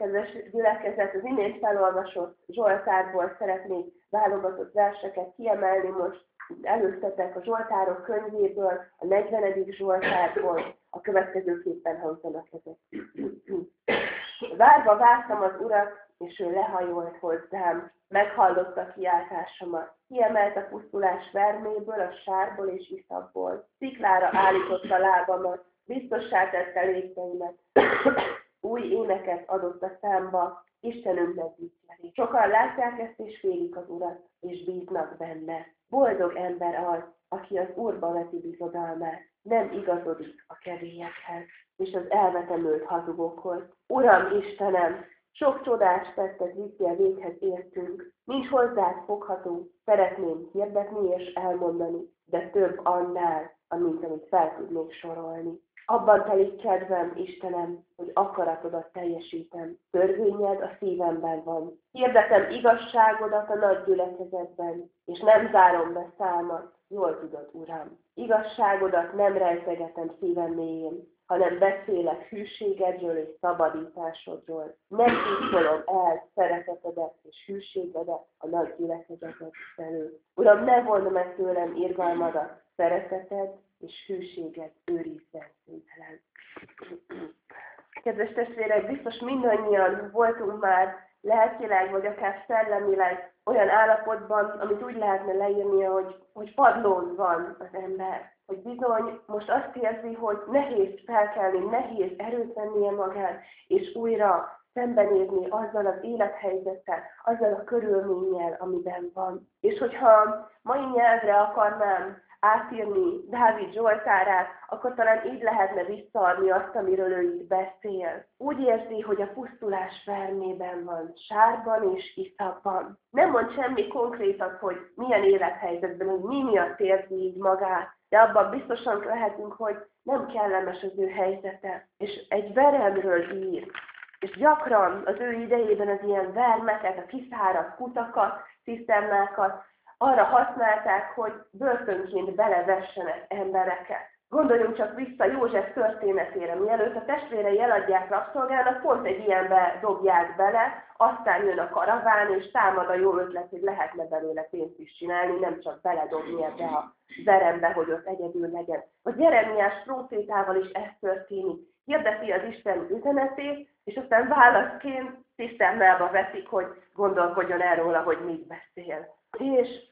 Kedves gyülekezet, az imént felolvasott Zsoltárból szeretnék válogatott verseket kiemelni most előttetek a Zsoltárok könyvéből, a 40. Zsoltárból, a következőképpen hangzanak ezek. Várva vártam az Urat, és ő lehajolt hozzám, meghallotta kiáltásomat. Kiemelt a pusztulás verméből, a sárból és iszapból. Sziklára állította lábamat, biztossá tette lépteimet. Új éneket adott a számba, Istenünknek dicseri. Sokan látják ezt és félik az Urat, és bíznak benne. Boldog ember az, aki az Úrba veti bizodalmát, nem igazodik a kevélyekhez, és az elvetemült hazugokhoz. Uram, Istenem, sok csodást tettet viszi a véghez értünk. Nincs hozzád fogható, szeretném hirdetni és elmondani, de több annál, amint amit fel tudnék sorolni. Abban telik kedvem, Istenem, hogy akaratodat teljesítem. Törvényed a szívemben van. Hirdetem igazságodat a nagy gyülekezetben, és nem zárom be számat, jól tudod, Uram. Igazságodat nem rejtegetem szívem mélyén, hanem beszélek hűségedről és szabadításodról. Nem titkolom el szeretetedet és hűségedet a nagy gyülekezetet felől. Uram, ne vondd meg tőlem irgalmadat, szereteted és hűséged őrizzen szintelen. Kedves testvérek, biztos mindannyian voltunk már lelkileg, vagy akár szellemileg olyan állapotban, amit úgy lehetne leírnia, hogy padlón van az ember. Hogy bizony most azt érzi, hogy nehéz felkelni, nehéz erőt vennie magát, és újra szembenézni azzal az élethelyzettel, azzal a körülménnyel, amiben van. És hogyha mai nyelvre akarnám átírni Dávid Zsoltárát, akkor talán így lehetne visszaadni azt, amiről ő itt beszél. Úgy érzi, hogy a pusztulás vermében van, sárban és iszapban. Nem mond semmi konkrétat, hogy milyen élethelyzetben, hogy mi miatt érzi így magát, de abban biztosan lehetünk, hogy nem kellemes az ő helyzete. És egy veremről ír. És gyakran az ő idejében az ilyen vermeket, a kiszáradt kutakat, ciszternákat arra használták, hogy börtönként belevessenek embereket. Gondoljunk csak vissza József történetére, mielőtt a testvérei eladják rabszolgának, pont egy ilyenbe dobják bele, aztán jön a karaván, és támad a jó ötlet, hogy lehetne belőle pénzt is csinálni, nem csak beledobni ebbe a verembe, hogy ott egyedül legyen. A Jeremiás prófétával is ez történik. Hirdeti az Isten üzenetét, és aztán válaszként ciszternába veszik, hogy gondolkodjon el róla, hogy mit beszél. És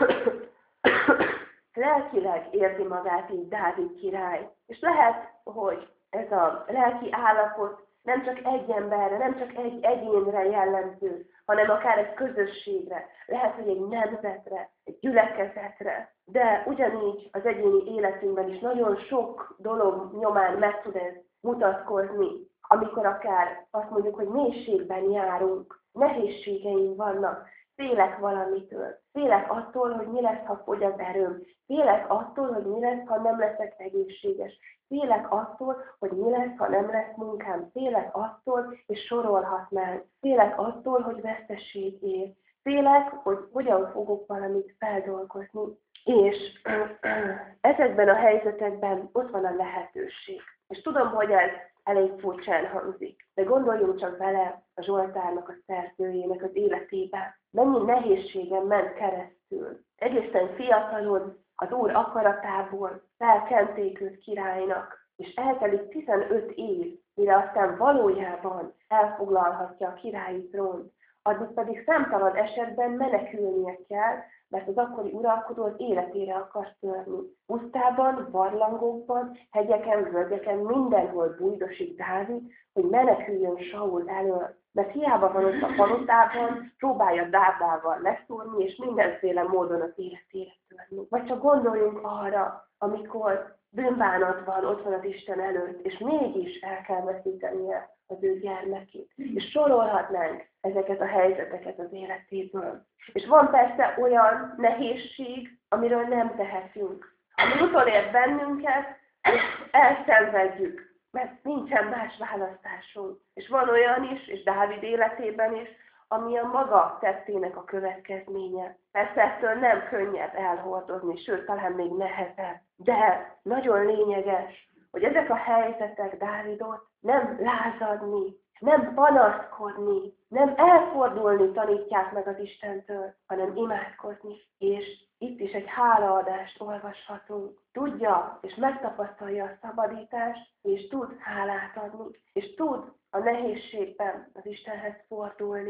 lelkileg érzi magát így Dávid király. És lehet, hogy ez a lelki állapot nem csak egy emberre, nem csak egy egyénre jellemző, hanem akár egy közösségre, lehet, hogy egy nemzetre, egy gyülekezetre. De ugyanígy az egyéni életünkben is nagyon sok dolog nyomán meg tud ez mutatkozni, amikor akár azt mondjuk, hogy mélységben járunk, nehézségeink vannak, félek valamitől. Félek attól, hogy mi lesz, ha fogy az erőm. Félek attól, hogy mi lesz, ha nem leszek egészséges. Félek attól, hogy mi lesz, ha nem lesz munkám. Félek attól, és sorolhatnánk. Félek attól, hogy veszteség ér. Félek, hogy hogyan fogok valamit feldolgozni. És ezekben a helyzetekben ott van a lehetőség. És tudom, hogy ez elég furcsán hangzik, de gondoljunk csak bele a Zsoltárnak, a szerzőjének az életébe. Mennyi nehézségen ment keresztül. Egészen fiatalon az Úr akaratából felkenték őt királynak, és eltelik 15 év, mire aztán valójában elfoglalhatja a királyi trónt. Addig pedig számtalan esetben menekülnie kell, mert az akkori uralkodó az életére akar törni. Pusztában, barlangokban, hegyeken, völgyeken, mindenhol bújdosik Dávid, hogy meneküljön Saul elől. Mert hiába van ott a palotában, próbálja dárdával leszúrni, és mindenféle módon az életére törni. Vagy csak gondoljunk arra, amikor bűnbánat van, ott van az Isten előtt, és mégis el kell veszítenie az ő gyermekét. És sorolhatnánk ezeket a helyzeteket az életéből. És van persze olyan nehézség, amiről nem tehetünk. Ami utolért bennünket, és elszenvedjük, mert nincsen más választásunk. És van olyan is, és Dávid életében is, ami a maga tettének a következménye. Persze ettől nem könnyebb elhordozni, sőt, talán még nehezebb. De nagyon lényeges, hogy ezek a helyzetek Dávidot nem lázadni, Nem panaszkodni, nem elfordulni tanítják meg az Istentől, hanem imádkozni. És itt is egy hálaadást olvashatunk. Tudja és megtapasztalja a szabadítást, és tud hálát adni, és tud a nehézségben az Istenhez fordulni.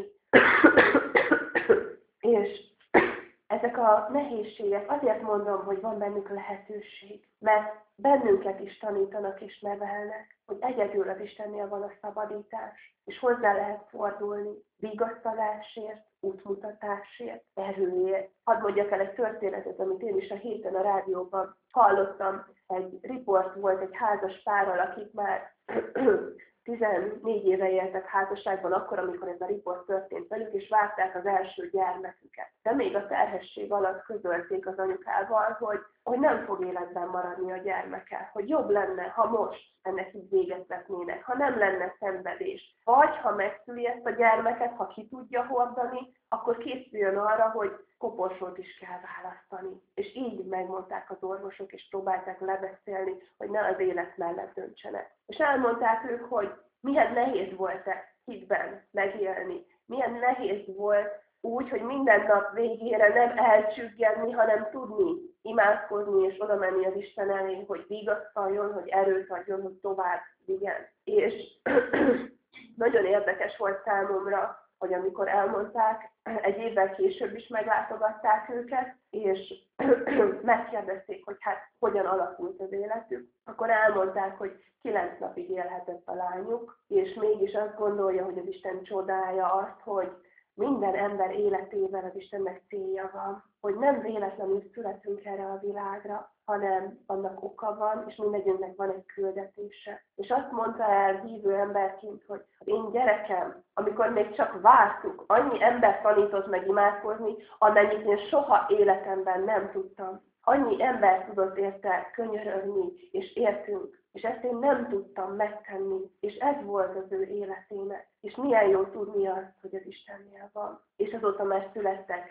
És ezek a nehézségek, azért mondom, hogy van bennük lehetőség, mert bennünket is tanítanak és nevelnek, hogy egyedül az Istennél van a szabadítás, és hozzá lehet fordulni vigasztalásért, útmutatásért, erőért. Hadd mondjak el egy történetet, amit én is a héten a rádióban hallottam. Egy riport volt egy házas párral, akik már 14 éve éltek házasságban, akkor, amikor ez a riport történt velük, és várták az első gyermeküket. De még a terhesség alatt közölték az anyukával, hogy nem fog életben maradni a gyermeke, hogy jobb lenne, ha most ennek így véget vetnének, ha nem lenne szenvedés. Vagy ha megszüli ezt a gyermeket, ha ki tudja hordani, akkor készüljön arra, hogy koporsót is kell választani. És így megmondták az orvosok, és próbálták lebeszélni, hogy ne az élet mellett döntsenek. És elmondták ők, hogy milyen nehéz volt hitben megélni, milyen nehéz volt úgy, hogy minden nap végére nem elcsüggedni, hanem tudni imádkozni, és oda menni az Isten elé, hogy vigasztaljon, hogy erőt adjon, hogy tovább vigyen. És nagyon érdekes volt számomra, hogy amikor elmondták, egy évvel később is meglátogatták őket, és megkérdezték, hogy hát hogyan alakult az életük, akkor elmondták, hogy 9 napig élhetett a lányuk, és mégis azt gondolja, hogy az Isten csodája azt, hogy minden ember életében az Istennek célja van, hogy nem véletlenül születünk erre a világra, hanem annak oka van, és mindegyünknek van egy küldetése. És azt mondta el hívő emberként, hogy az én gyerekem, amikor még csak vártuk, annyi ember tanított meg imádkozni, amennyit én soha életemben nem tudtam. Annyi ember tudott érte könyörögni, és értünk, és ezt én nem tudtam megtenni, és ez volt az ő életének. És milyen jó tudni azt, hogy az Istennél van. És azóta már születtek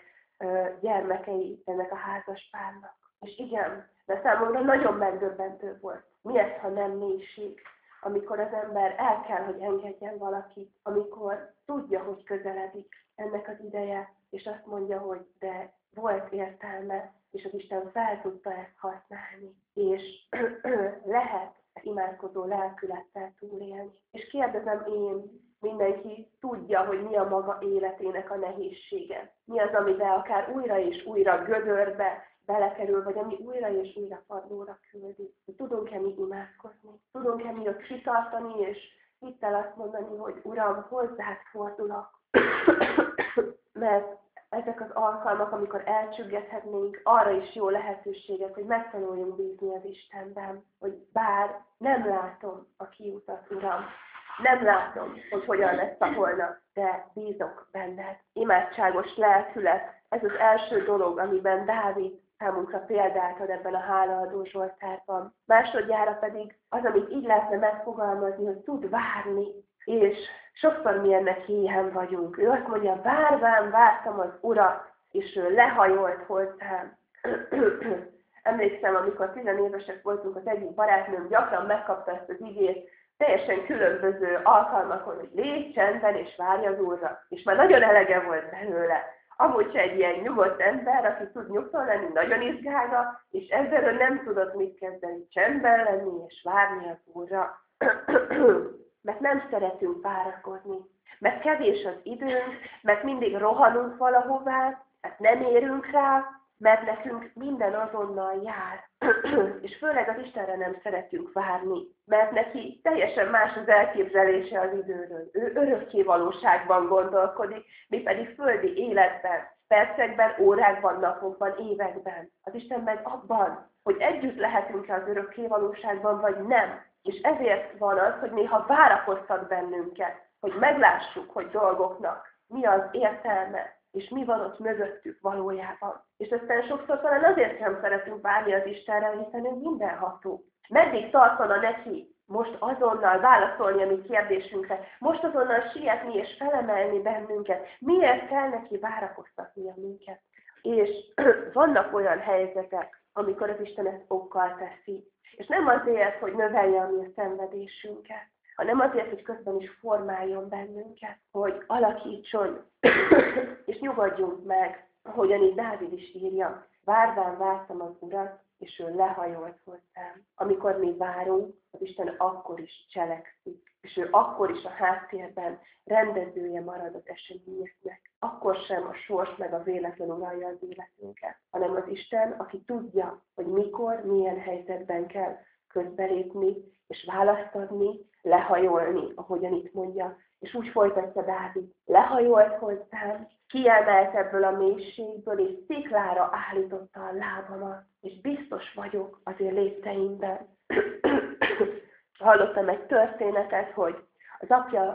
gyermekei ennek a házaspárnak. És igen, de számomra nagyon megdöbbentő volt. Mi ez, ha nem mélység? Amikor az ember el kell, hogy engedjen valakit, amikor tudja, hogy közeledik ennek az ideje, és azt mondja, hogy de volt értelme, és az Isten fel tudta ezt használni, és lehet imádkozó lelkülettel túlélni. És kérdezem én, mindenki tudja, hogy mi a maga életének a nehézsége. Mi az, amivel akár újra és újra gödörbe belekerül, vagy ami újra és újra padlóra küldi. Tudunk-e mi imádkozni? Tudunk-e mi ott kitartani, és hittel azt mondani, hogy Uram, hozzád fordulok. Mert ezek az alkalmak, amikor elcsüggedhetnénk, arra is jó lehetőségek, hogy megtanuljunk bízni az Istenben, hogy bár nem látom a kiutat, Uram, nem látom, hogy hogyan lesz a holnap, de bízok benned. Imádságos lelkület, ez az első dolog, amiben Dávid számunkra példát ad ebben a hálaadó Zsoltárban. Másodjára pedig az, amit így lehetne megfogalmazni, hogy tud várni, és sokszor mi ennek héhen vagyunk. Ő azt mondja, várván vártam az Urat, és ő lehajolt hozzám. Emlékszem, amikor 10 évesek voltunk, az egyik barátnőm gyakran megkapta ezt az igét, teljesen különböző alkalmakon, hogy légy csendben és várj az Úrra. És már nagyon elege volt belőle. Amúgy se egy ilyen nyugodt ember, aki tud nyugton lenni, nagyon izgálna, és ezzel ő nem tudott mit kezdeni, csendben lenni és várni az Úrra. Mert nem szeretünk várakozni, mert kevés az időnk, mert mindig rohanunk valahová, mert nem érünk rá, mert nekünk minden azonnal jár. És főleg az Istenre nem szeretünk várni, mert neki teljesen más az elképzelése az időről. Ő örökké valóságban gondolkodik, mi pedig földi életben, percekben, órákban, napokban, években. Az Isten meg abban, hogy együtt lehetünk-e az örökké valóságban, vagy nem. És ezért van az, hogy néha várakoztat bennünket, hogy meglássuk, hogy dolgoknak mi az értelme, és mi van ott mögöttük valójában. És aztán sokszor talán azért sem szeretünk várni az Istenre, hiszen ő mindenható. Meddig tartana neki most azonnal válaszolni a mi kérdésünkre, most azonnal sietni és felemelni bennünket? Miért kell neki várakoztatnia minket? És vannak olyan helyzetek, amikor az Isten ezt okkal teszi. És nem azért, hogy növelje a mi szenvedésünket, hanem azért, hogy közben is formáljon bennünket, hogy alakítson, és nyugodjunk meg, ahogyan itt Dávid is írja. Várván vártam az Urat, és ő lehajolt hozzám. Amikor mi várunk, az Isten akkor is cselekszik, és ő akkor is a háttérben rendezője marad az eseményeknek. Akkor sem a sors meg a véletlen uralja az életünket, hanem az Isten, aki tudja, hogy mikor, milyen helyzetben kell közbelépni, és választ adni, lehajolni, ahogyan itt mondja. És úgy folytatja Dávid, lehajolt hozzám, kiemelt ebből a mélységből, és sziklára állította a lábamat, és biztos vagyok az én lépteimben. Hallottam egy történetet, hogy az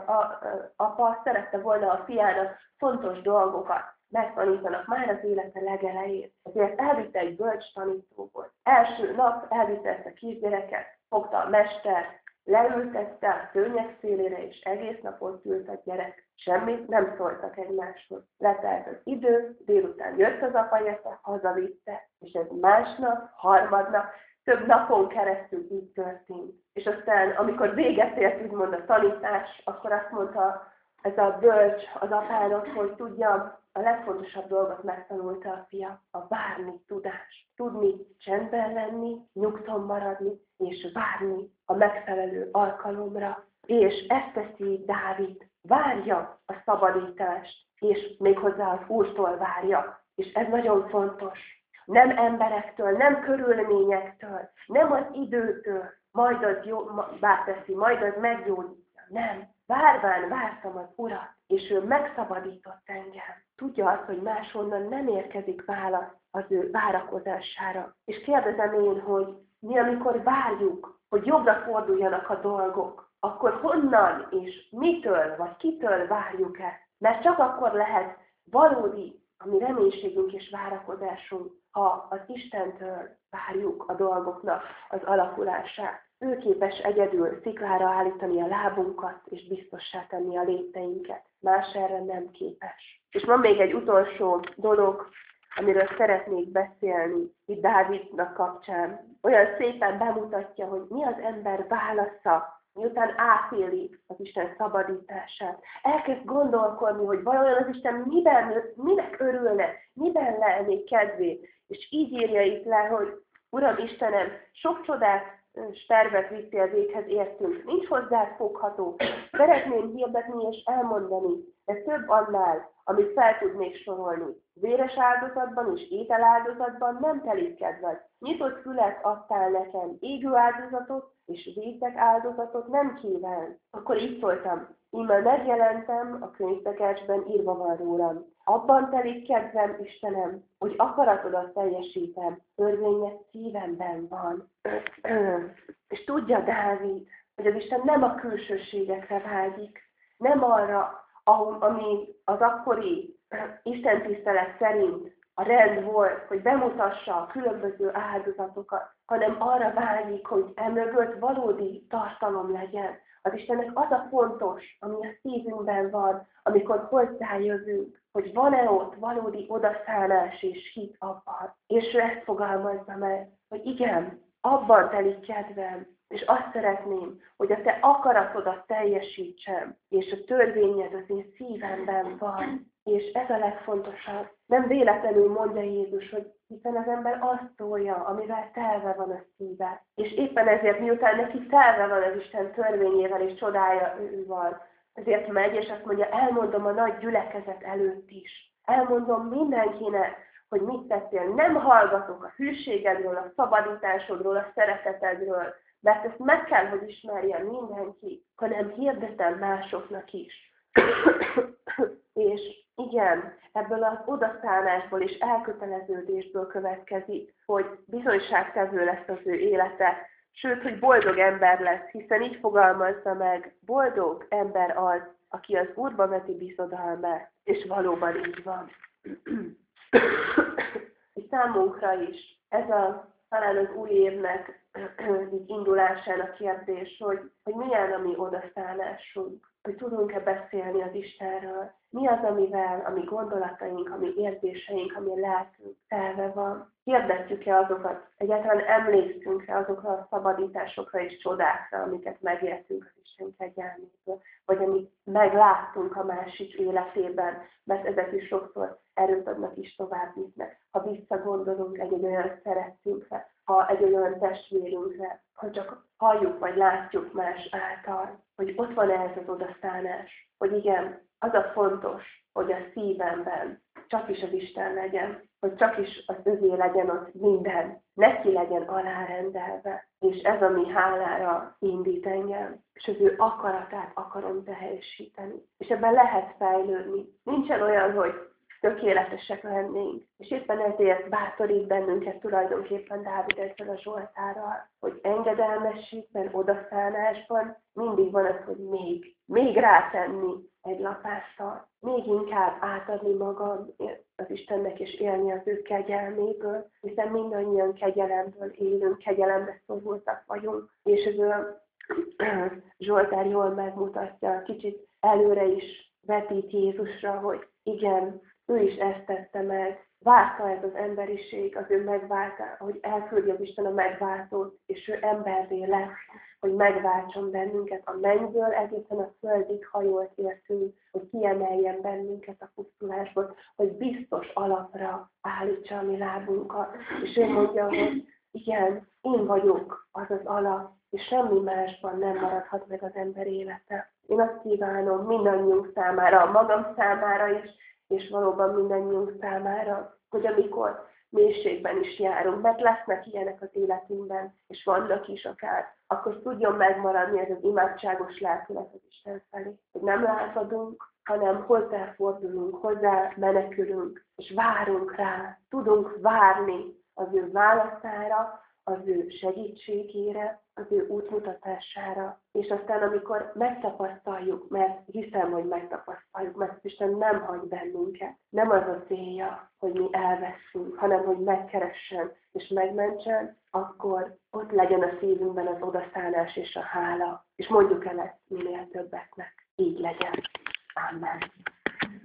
apa szerette volna a fiának fontos dolgokat megtanítanak már az élete legelején. Ezért elvitte egy bölcs tanítóból. Első nap elvitte ezt a kisgyereket, fogta a mester, leültette a szőnyeg szélére, és egész nap ott ült a gyerek. Semmit nem szóltak egymáshoz. Letelt az idő, délután jött az apa érte, hazavitte, és ez másnap, harmadnap, több napon keresztül így történt. És aztán, amikor véget ért, úgymond a tanítás, akkor azt mondta ez a bölcs az apának, hogy tudja, a legfontosabb dolgot megtanulta a fia, a várni tudás. Tudni csendben lenni, nyugton maradni, és várni a megfelelő alkalomra. És ezt teszi Dávid. Várja a szabadítást, és méghozzá az Úrtól várja. És ez nagyon fontos. Nem emberektől, nem körülményektől, nem az időtől, majd az jobbá teszi, majd az meggyógyítja. Nem. Várván vártam az Urat, és ő megszabadított engem. Tudja azt, hogy máshonnan nem érkezik válasz az ő várakozására. És kérdezem én, hogy mi, amikor várjuk, hogy jobbra forduljanak a dolgok, akkor honnan és mitől, vagy kitől várjuk ezt? Mert csak akkor lehet valódi a mi reménységünk és várakozásunk, ha az Istentől várjuk a dolgoknak az alakulását. Ő képes egyedül sziklára állítani a lábunkat, és biztossá tenni a lépteinket. Más erre nem képes. És van még egy utolsó dolog, amiről szeretnék beszélni itt Dávidnak kapcsán. Olyan szépen bemutatja, hogy mi az ember válasza, miután átéli az Isten szabadítását. Elkezd gondolkodni, hogy valójában az Isten minek örülne, miben lennék kedvé. És így írja itt le, hogy Uram Istenem, sok csodát és tervet vittél véghez értünk, nincs hozzá fogható. Szeretném hirdetni és elmondani, de több annál, amit fel tudnék sorolni. Véres áldozatban és ételáldozatban nem telik kedved. Nyitott fület adtál nekem, égő áldozatot és vétek áldozatot nem kíván. Akkor így szóltam, íme megjelentem, a könyvtekercsben írva van rólam. Abban telik kedvem, Istenem, hogy akaratodat teljesítem, törvényed szívemben van. És tudja Dávid, hogy az Isten nem a külsőségekre vágyik, nem arra, ami az akkori istentisztelet szerint a rend volt, hogy bemutassa a különböző áldozatokat, hanem arra vágyik, hogy emögött valódi tartalom legyen. Az Istennek az a fontos, ami a szívünkben van, amikor hozzájövünk, hogy van-e ott valódi odaszánás és hit abban. És ő ezt fogalmazza meg, hogy igen, abban telik kedvem, és azt szeretném, hogy a te akaratodat teljesítsem, és a törvényed az én szívemben van. És ez a legfontosabb. Nem véletlenül mondja Jézus, hogy hiszen az ember azt szólja, amivel telve van a szíve. És éppen ezért, miután neki telve van az Isten törvényével és csodájával, ezért megy, és azt mondja, elmondom a nagy gyülekezet előtt is. Elmondom mindenkinek, hogy mit tettél. Nem hallgatok a hűségedről, a szabadításodról, a szeretetedről, mert ezt meg kell, hogy ismerjen mindenki, hanem hirdetem másoknak is. És igen, ebből az odaszánásból és elköteleződésből következik, hogy bizonyságtevő lesz az ő élete, sőt, hogy boldog ember lesz, hiszen így fogalmazza meg, boldog ember az, aki az Úrba veti bizodalmát, és valóban így van. És számunkra is ez talán az új évnek így indulásának kérdés, hogy milyen a mi odaszállásunk, hogy tudunk-e beszélni az Istenről, mi az, ami gondolataink, ami érzéseink, ami lelkünk telve van. Hirdetjük-e azokat, egyáltalán emlékszünk-e azokra a szabadításokra és csodákra, amiket megéltünk az Isten kegyelméből, vagy amit megláttunk a másik életében, mert ezek is sokszor erőt adnak is tovább visznek. Ha visszagondolunk egy olyan szerettünkre, ha egy olyan testvérünkre, ha csak halljuk vagy látjuk más által, hogy ott van ez az odaszállás, hogy igen, az a fontos, hogy a szívemben csak is az Isten legyen, hogy csak is az övé legyen ott minden, neki legyen alárendelve, és ez a mi hálára indít engem, és az ő akaratát akarom teljesíteni. És ebben lehet fejlődni. Nincsen olyan, hogy tökéletesek lennénk. És éppen ezért bátorít bennünket tulajdonképpen Dávid ezzel a Zsoltárral, hogy engedelmességben, odaszállásban mindig van az, hogy még rátenni egy lapásszal, még inkább átadni magam az Istennek és élni az ő kegyelméből, hiszen mindannyian kegyelemből élünk, kegyelembe szorultak vagyunk, és ez a Zsoltár jól megmutatja, kicsit előre is vetít Jézusra, hogy igen, ő is ezt tette meg, várta ez az emberiség, az ő megváltá, hogy elküldi az Isten a megváltót, és ő emberré lesz, hogy megváltson bennünket a mennyből, egészen a földig hajolt értünk, hogy kiemeljen bennünket a pusztulásból, hogy biztos alapra állítsa a mi lábunkat. És ő mondja, hogy igen, én vagyok az az alap, és semmi másban nem maradhat meg az ember élete. Én azt kívánom mindannyiunk számára, magam számára is, és valóban mindannyiunk számára, hogy amikor mélységben is járunk, mert lesznek ilyenek az életünkben, és vannak is akár, akkor tudjon megmaradni ez az imádságos lelkület az Isten felé. Hogy nem lázadunk, hanem hozzáfordulunk, hozzá menekülünk, és várunk rá. Tudunk várni az ő válaszára, az ő segítségére, az ő útmutatására. És aztán, amikor megtapasztaljuk, mert hiszem, hogy megtapasztaljuk, mert Isten nem hagy bennünket. Nem az a célja, hogy mi elveszünk, hanem hogy megkeressen és megmentsen, akkor ott legyen a szívünkben az odaszállás és a hála. És mondjuk el ezt minél többeknek. Így legyen. Amen.